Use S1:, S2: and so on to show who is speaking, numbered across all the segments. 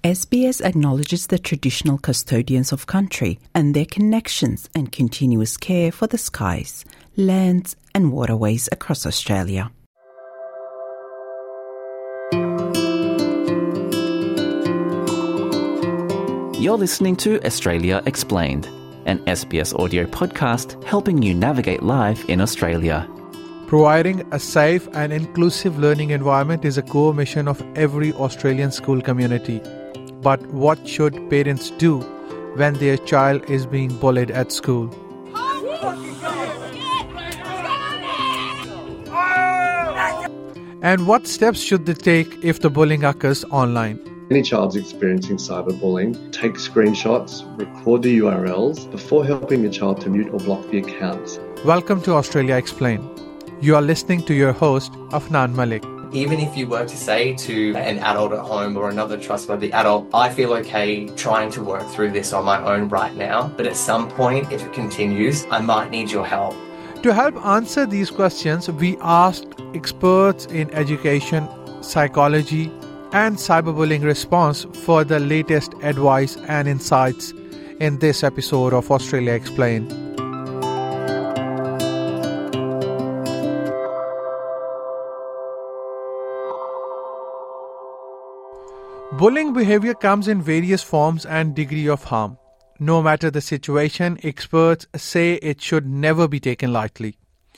S1: SBS acknowledges the traditional custodians of country and their connections and continuous care for the skies, lands and waterways across Australia.
S2: You're listening to Australia Explained, an SBS audio podcast helping you navigate life in Australia.
S3: Providing a safe and inclusive learning environment is a core mission of every Australian school community. But what should parents do when their child is being bullied at school? And what steps should they take if the bullying occurs online?
S4: Any child's experiencing cyberbullying, take screenshots, record the URLs before helping your child to mute or block the accounts.
S3: Welcome to Australia Explained. You are listening to your host, Afnan Malik.
S5: Even if you were to say to an adult at home or another trustworthy adult, I feel okay trying to work through this on my own right now, but at some point, if it continues, I might need your help.
S3: To help answer these questions, we asked experts in education, psychology, and cyberbullying response for the latest advice and insights in this episode of Australia Explained. Bullying behavior comes in various forms and degree of harm. No matter the situation, experts say it should never be taken lightly.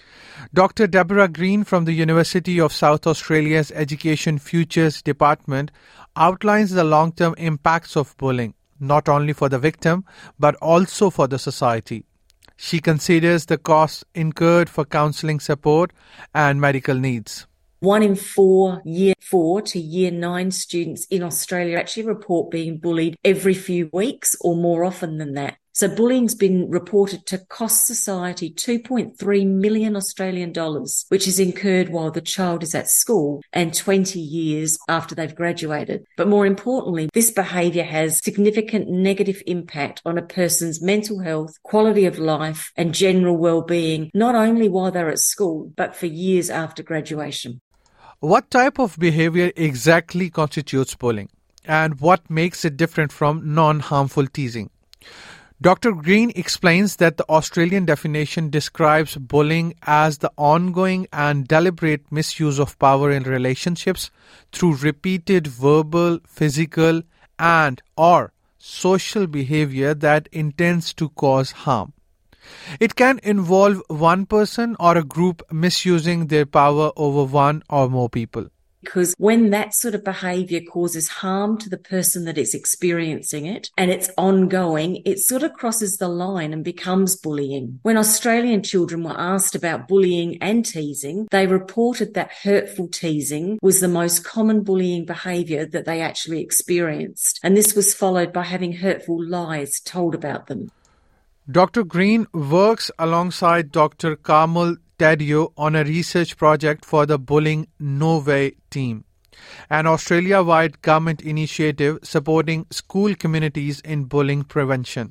S3: Dr. Deborah Green from the University of South Australia's Education Futures Department outlines the long-term impacts of bullying, not only for the victim, but also for the society. She considers the costs incurred for counselling support and medical needs.
S6: 1 in 4 year 4 to year 9 students in Australia actually report being bullied every few weeks or more often than that. So bullying's been reported to cost society $2.3 million Australian dollars, which is incurred while the child is at school and 20 years after they've graduated. But more importantly, this behaviour has significant negative impact on a person's mental health, quality of life and general well-being, not only while they're at school, but for years after graduation.
S3: What type of behavior exactly constitutes bullying, and what makes it different from non-harmful teasing? Dr. Green explains that the Australian definition describes bullying as the ongoing and deliberate misuse of power in relationships through repeated verbal, physical, and/or social behavior that intends to cause harm. It can involve one person or a group misusing their power over one or more people.
S6: Because when that sort of behaviour causes harm to the person that is experiencing it and it's ongoing, it sort of crosses the line and becomes bullying. When Australian children were asked about bullying and teasing, they reported that hurtful teasing was the most common bullying behaviour that they actually experienced. And this was followed by having hurtful lies told about them.
S3: Dr. Green works alongside Dr. Carmel Taddeo on a research project for the Bullying No Way team, an Australia-wide government initiative supporting school communities in bullying prevention.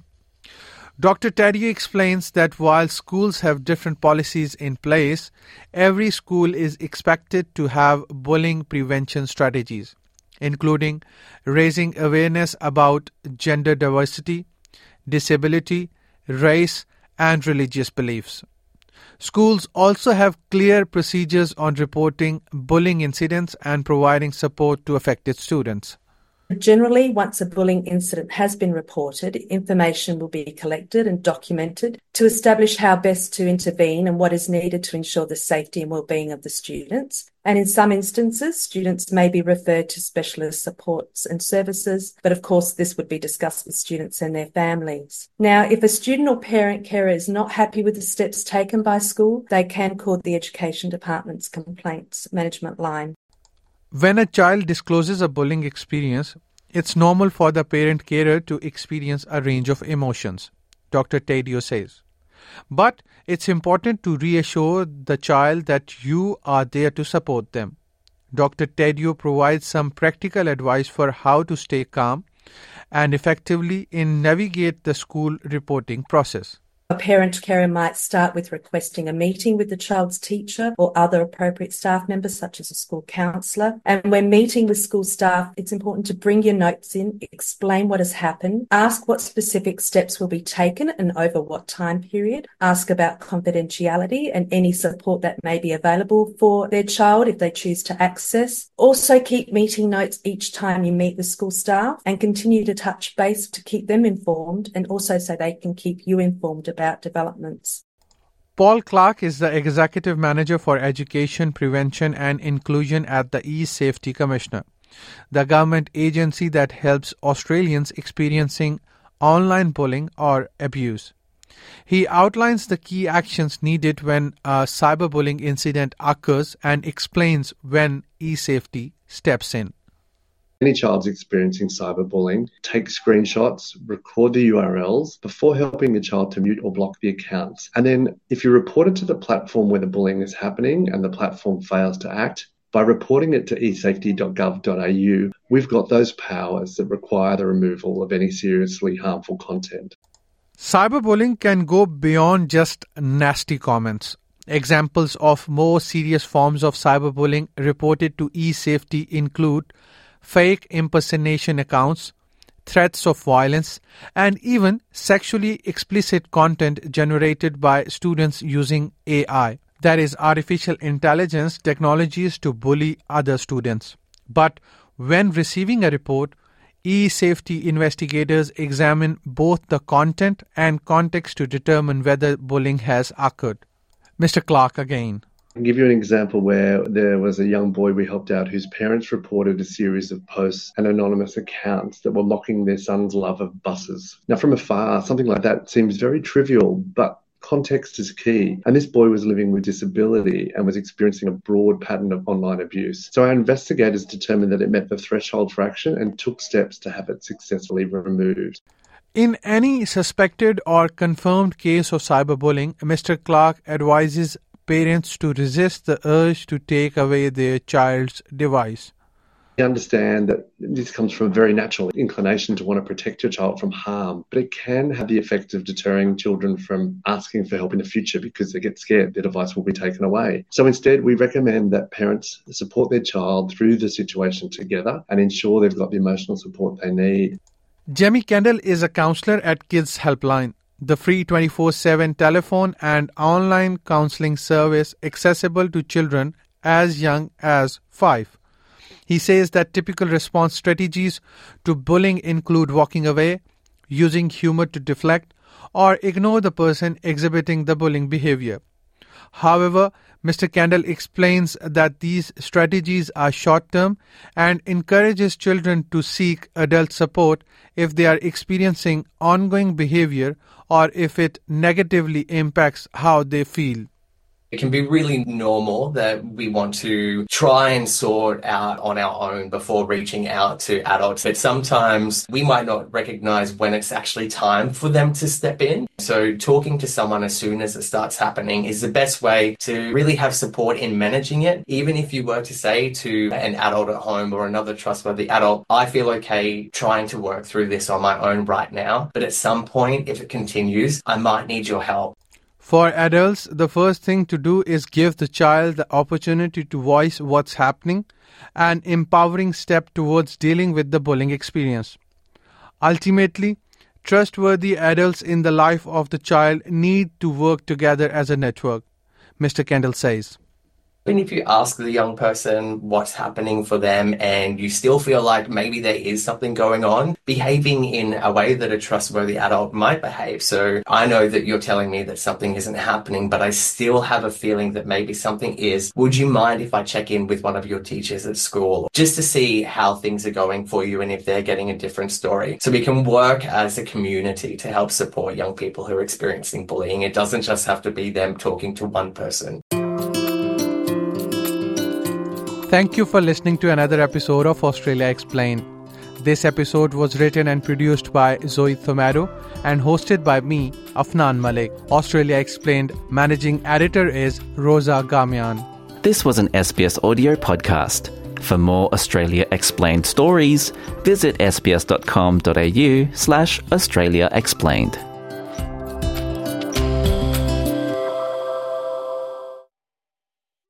S3: Dr. Taddeo explains that while schools have different policies in place, every school is expected to have bullying prevention strategies, including raising awareness about gender diversity, disability, race, and religious beliefs. Schools also have clear procedures on reporting bullying incidents and providing support to affected students.
S7: Generally, once a bullying incident has been reported, information will be collected and documented to establish how best to intervene and what is needed to ensure the safety and well-being of the students. And in some instances, students may be referred to specialist supports and services, but of course this would be discussed with students and their families. Now, if a student or parent carer is not happy with the steps taken by school, they can call the Education Department's Complaints Management Line.
S3: When a child discloses a bullying experience, it's normal for the parent carer to experience a range of emotions, Dr. Taddeo says. But it's important to reassure the child that you are there to support them. Dr. Taddeo provides some practical advice for how to stay calm and effectively navigate the school reporting process.
S7: A parent carer might start with requesting a meeting with the child's teacher or other appropriate staff members, such as a school counsellor. And when meeting with school staff, it's important to bring your notes in, explain what has happened, ask what specific steps will be taken and over what time period, ask about confidentiality and any support that may be available for their child if they choose to access. Also keep meeting notes each time you meet the school staff and continue to touch base to keep them informed and also so they can keep you informed about developments.
S3: Paul Clark is the Executive Manager for Education, Prevention and Inclusion at the e-Safety Commissioner, the government agency that helps Australians experiencing online bullying or abuse. He outlines the key actions needed when a cyberbullying incident occurs and explains when e-Safety steps in.
S4: Any child's experiencing cyberbullying, take screenshots, record the URLs before helping the child to mute or block the accounts. And then if you report it to the platform where the bullying is happening and the platform fails to act, by reporting it to esafety.gov.au, we've got those powers that require the removal of any seriously harmful content.
S3: Cyberbullying can go beyond just nasty comments. Examples of more serious forms of cyberbullying reported to e-Safety include fake impersonation accounts, threats of violence, and even sexually explicit content generated by students using AI, that is, artificial intelligence technologies to bully other students. But when receiving a report, e-Safety investigators examine both the content and context to determine whether bullying has occurred. Mr. Clark again.
S4: I'll give you an example where there was a young boy we helped out whose parents reported a series of posts and anonymous accounts that were mocking their son's love of buses. Now, from afar, something like that seems very trivial, but context is key. And this boy was living with disability and was experiencing a broad pattern of online abuse. So our investigators determined that it met the threshold for action and took steps to have it successfully removed.
S3: In any suspected or confirmed case of cyberbullying, Mr. Clark advises parents to resist the urge to take away their child's device.
S4: We understand that this comes from a very natural inclination to want to protect your child from harm, but it can have the effect of deterring children from asking for help in the future because they get scared their device will be taken away. So instead, we recommend that parents support their child through the situation together and ensure they've got the emotional support they need.
S3: Jamie Kendall is a counsellor at Kids Helpline, the free 24/7 telephone and online counselling service accessible to children as young as 5. He says that typical response strategies to bullying include walking away, using humour to deflect, or ignore the person exhibiting the bullying behaviour. However, Mr. Kendall explains that these strategies are short-term and encourages children to seek adult support if they are experiencing ongoing behaviour or if it negatively impacts how they feel.
S5: It can be really normal that we want to try and sort out on our own before reaching out to adults. But sometimes we might not recognize when it's actually time for them to step in. So talking to someone as soon as it starts happening is the best way to really have support in managing it. Even if you were to say to an adult at home or another trustworthy adult, I feel okay trying to work through this on my own right now. But at some point, if it continues, I might need your help.
S3: For adults, the first thing to do is give the child the opportunity to voice what's happening, an empowering step towards dealing with the bullying experience. Ultimately, trustworthy adults in the life of the child need to work together as a network, Mr. Kendall says.
S5: Even if you ask the young person what's happening for them and you still feel like maybe there is something going on, behaving in a way that a trustworthy adult might behave. So I know that you're telling me that something isn't happening, but I still have a feeling that maybe something is. Would you mind if I check in with one of your teachers at school just to see how things are going for you and if they're getting a different story? So we can work as a community to help support young people who are experiencing bullying. It doesn't just have to be them talking to one person.
S3: Thank you for listening to another episode of Australia Explained. This episode was written and produced by Zoe Thomado and hosted by me, Afnan Malik. Australia Explained managing editor is Rosa Gamian.
S2: This was an SBS audio podcast. For more Australia Explained stories, visit sbs.com.au/Australia Explained.